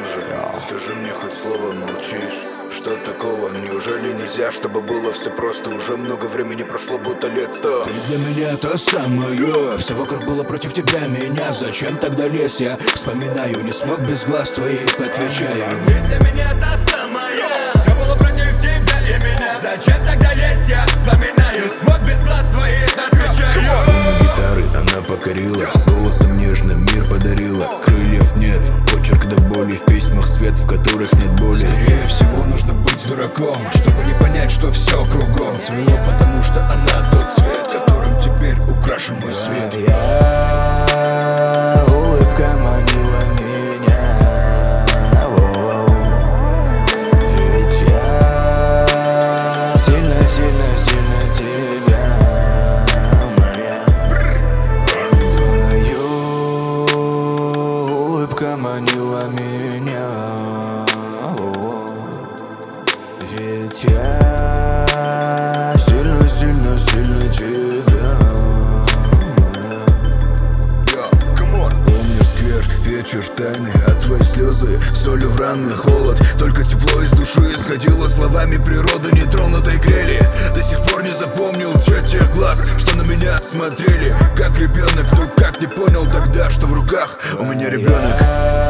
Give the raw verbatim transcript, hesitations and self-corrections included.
же, скажи мне хоть слово, молчишь. Что такого? Неужели нельзя, чтобы было все просто? Уже много времени прошло, будто лет сто. Ты для меня то самое. Все вокруг было против тебя, меня. Зачем тогда лез я? Вспоминаю, не смог без глаз твоих, отвечаю. Ты для меня та самая. Все было против тебя и меня. Зачем тогда лез я? Вспоминаю, не смог без глаз твоих, отвечаю. Струны гитары она покорила, голосом нежным мир подарила. Крыльев нет, почерк до боли, в письмах свет, в которых нет боли. Скорее всего нужно быть дураком, чтобы не понять, что все кругом цвело, потому что она тот цвет, которым теперь украшен мой свет. Я, улыбка манила меня. Ведь я сильно, сильно, сильно тебя, моя. Твою улыбка манила меня. Ведь я сильно, сильно, сильно тебя. Помнишь сквер, вечер тайны, а твои слезы солью в раны, холод. Только тепло из души исходило словами природы, нетронутой грели. До сих пор не запомнил цвет тех глаз, что на меня смотрели. Как ребенок, ну как не понял тогда, что в руках у меня ребенок.